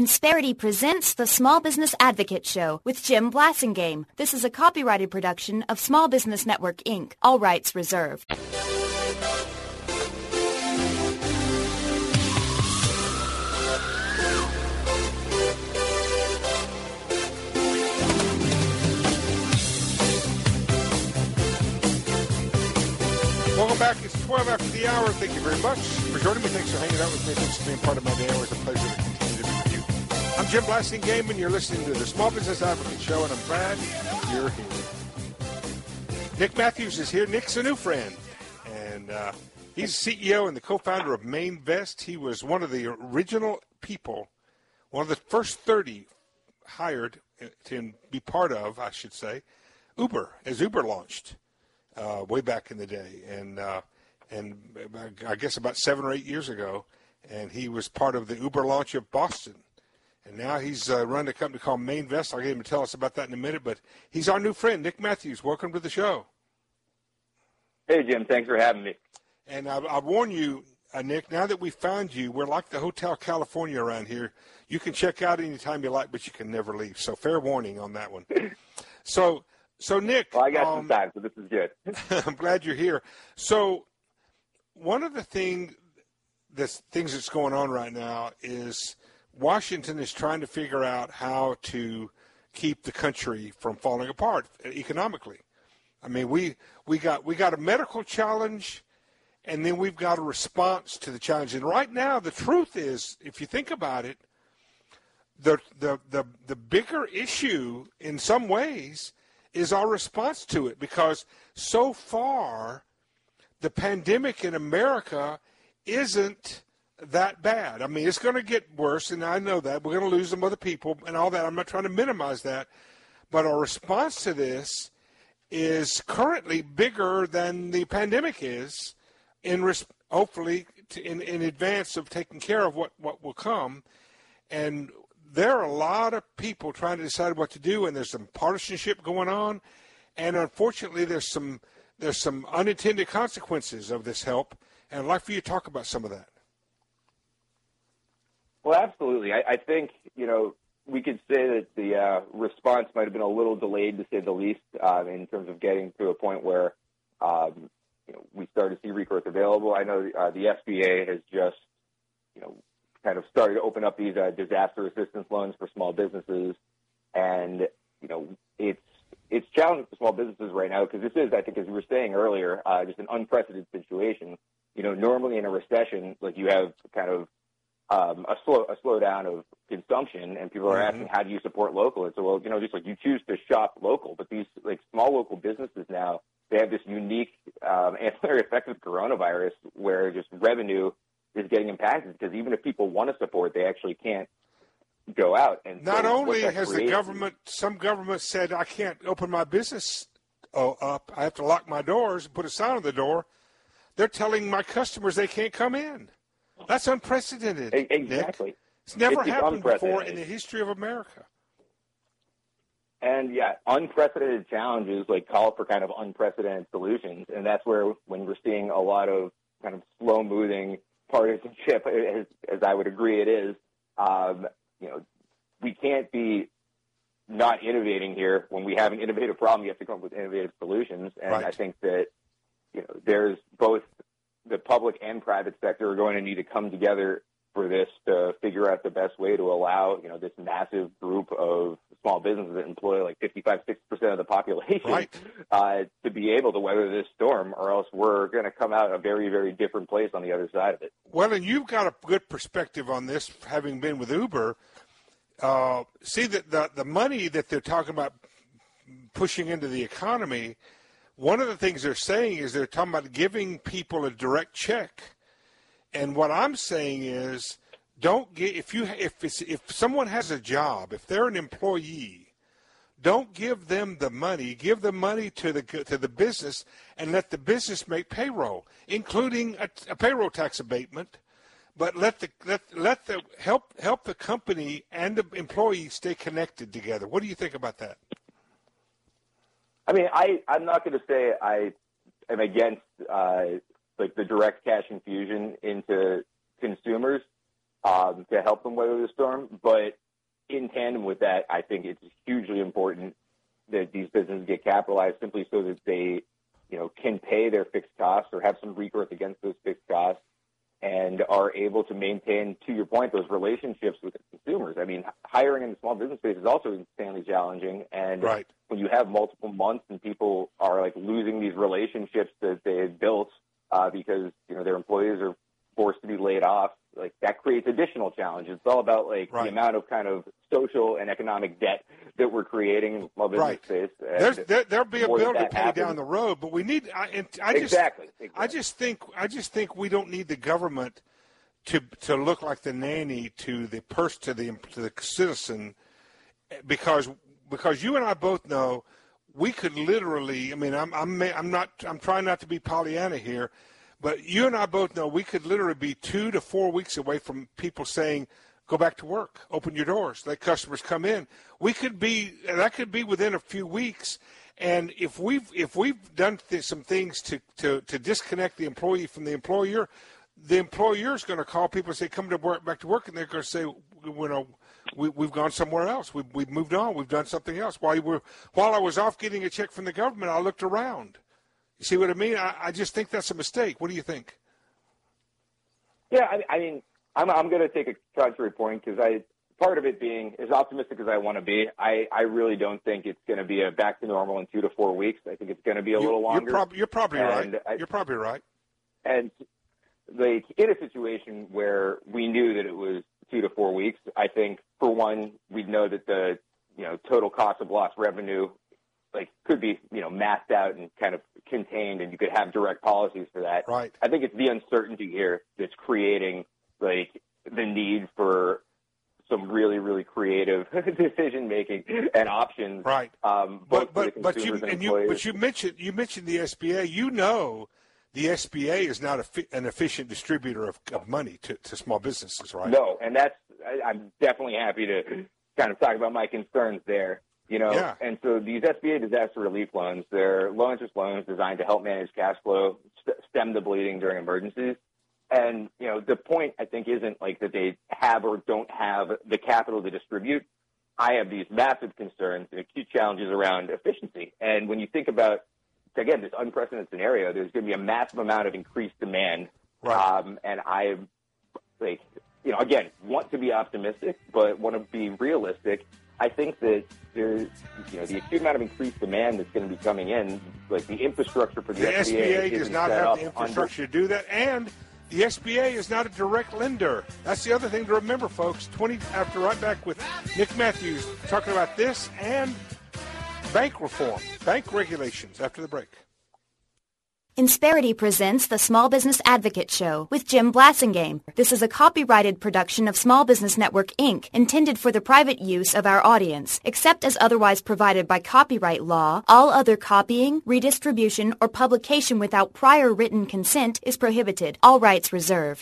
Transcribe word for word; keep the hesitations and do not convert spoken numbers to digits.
Insperity presents the Small Business Advocate Show with Jim Blasingame. This is a copyrighted production of Small Business Network, Incorporated. All rights reserved. Welcome back. It's twelve after the hour. Thank you very much for joining me. Thanks for hanging out with me. Thanks for being part of my day. Always a pleasure to continue to be with you. I'm Jim Blasingame, and you're listening to the Small Business Advocate Show, and I'm glad you're here. Nick Matthews is here. Nick's a new friend, and uh, he's the C E O and the co-founder of MainVest. He was one of the original people, one of the first thirty hired to be part of, I should say, Uber, as Uber launched. Uh, way back in the day, and uh, and I guess about seven or eight years ago, and he was part of the Uber launch of Boston, and now he's uh, running a company called MainVest. I'll get him to tell us about that in a minute, but he's our new friend, Nick Matthews. Welcome to the show. Hey, Jim. Thanks for having me. And I, I warn you, uh, Nick, now that we found you, we're like the Hotel California around here. You can check out anytime you like, but you can never leave. So fair warning on that one. So. So, Nick. Well, I got um, some time, so this is good. I'm glad you're here. So, one of the thing, the things that's going on right now is Washington is trying to figure out how to keep the country from falling apart economically. I mean, we we got we got a medical challenge, and then we've got a response to the challenge. And right now, the truth is, if you think about it, the the the, the bigger issue in some ways is our response to it, because so far the pandemic in America isn't that bad. I mean, it's going to get worse, and I know that. We're going to lose some other people and all that. I'm not trying to minimize that. But our response to this is currently bigger than the pandemic is, in res- hopefully to, in, in advance of taking care of what, what will come. And there are a lot of people trying to decide what to do, and there's some partisanship going on, and unfortunately there's some there's some unintended consequences of this help, and I'd like for you to talk about some of that. Well, absolutely. I, I think, you know, we could say that the uh, response might have been a little delayed, to say the least, uh, in terms of getting to a point where um, you know, we started to see recourse available. I know uh, the S B A has just, you know, kind of started to open up these uh, disaster assistance loans for small businesses. And, you know, it's it's challenging for small businesses right now, because this is, I think, as we were saying earlier, uh, just an unprecedented situation. You know, normally in a recession, like, you have kind of um, a slow a slowdown of consumption, and people are mm-hmm. asking, how do you support local? And so, well, you know, just like you choose to shop local, but these, like, small local businesses now, they have this unique um, ancillary effect with coronavirus, where just revenue is getting impacted, because even if people want to support, they actually can't go out. And not so only has created, the government, some governments said, I can't open my business uh, up, I have to lock my doors and put a sign on the door, they're telling my customers they can't come in. That's unprecedented. Exactly. Nick. It's never it's, it's happened before in the history of America. And, yeah, unprecedented challenges, like, call for kind of unprecedented solutions. And that's where, when we're seeing a lot of kind of slow-moving partisanship, as, as I would agree it is, um, you know, we can't be not innovating here. When we have an innovative problem, you have to come up with innovative solutions. And right. I think that, you know, there's both the public and private sector are going to need to come together for this to figure out the best way to allow, you know, this massive group of small businesses that employ like fifty-five, sixty percent of the population right. uh, to be able to weather this storm, or else we're going to come out a very, very different place on the other side of it. Well, and you've got a good perspective on this, having been with Uber. Uh, see, that the, the money that they're talking about pushing into the economy, one of the things they're saying is they're talking about giving people a direct check. And what I'm saying is, don't get if you if it's, if someone has a job, if they're an employee, don't give them the money. Give the money to the to the business, and let the business make payroll, including a, a payroll tax abatement. But let the let let the help help the company and the employee stay connected together. What do you think about that? I mean, I I'm not going to say I am against uh, like the direct cash infusion into consumers. um, to help them weather the storm. But in tandem with that, I think it's hugely important that these businesses get capitalized simply so that they, you know, can pay their fixed costs or have some recourse against those fixed costs and are able to maintain, to your point, those relationships with the consumers. I mean, hiring in the small business space is also insanely challenging. And right. when you have multiple months and people are like losing these relationships that they had built uh, because, you know, their employees are forced to be laid off, like that creates additional challenges. It's all about like right. the amount of kind of social and economic debt that we're creating in the small business right. space. There's, there, there'll be a bill to pay happens, down the road, but we need. I, and I just, exactly, exactly. I just think. I just think we don't need the government to to look like the nanny to the purse to the to the citizen, because because you and I both know we could literally. I mean, I'm I'm I'm not. I'm trying not to be Pollyanna here. But you and I both know we could literally be two to four weeks away from people saying, go back to work, open your doors, let customers come in. We could be, that could be within a few weeks. And if we've, if we've done th- some things to, to, to disconnect the employee from the employer, the employer is going to call people and say, come to work, back to work. And they're going to say, you know, we, we've gone somewhere else. We've, we've moved on. We've done something else. While, you were, while I was off getting a check from the government, I looked around. You see what I mean? I, I just think that's a mistake. What do you think? Yeah, I, I mean, I'm, I'm going to take a contrary point because I part of it being as optimistic as I want to be. I, I really don't think it's going to be a back to normal in two to four weeks. I think it's going to be a you, little longer. You're, prob- you're probably and right. I, you're probably right. And like in a situation where we knew that it was two to four weeks, I think for one, we'd know that the you know total cost of lost revenue like could be, you know, mapped out and kind of contained, and you could have direct policies for that. Right. I think it's the uncertainty here that's creating like the need for some really, really creative decision making and options. Right. Um, but but but you and, and you but you mentioned you mentioned the S B A. You know, the S B A is not a fi- an efficient distributor of, of money to, to small businesses, right? No, and that's I, I'm definitely happy to kind of talk about my concerns there. You know, yeah. And so these S B A disaster relief loans, they're low-interest loans designed to help manage cash flow, st- stem the bleeding during emergencies. And, you know, the point, I think, isn't like that they have or don't have the capital to distribute. I have these massive concerns and acute challenges around efficiency. And when you think about, again, this unprecedented scenario, there's going to be a massive amount of increased demand. Right. Um, and I, like, you know, again, want to be optimistic, but want to be realistic. I think that there's, you know, the acute amount of increased demand that's going to be coming in, like the infrastructure for the, the S B A, S B A does not have the infrastructure under- to do that, and the S B A is not a direct lender. That's the other thing to remember, folks. twenty after right back with Nick Matthews talking about this and bank reform, bank regulations after the break. Insperity presents the Small Business Advocate Show with Jim Blasingame. This is a copyrighted production of Small Business Network, Incorporated, intended for the private use of our audience. Except as otherwise provided by copyright law, all other copying, redistribution, or publication without prior written consent is prohibited. All rights reserved.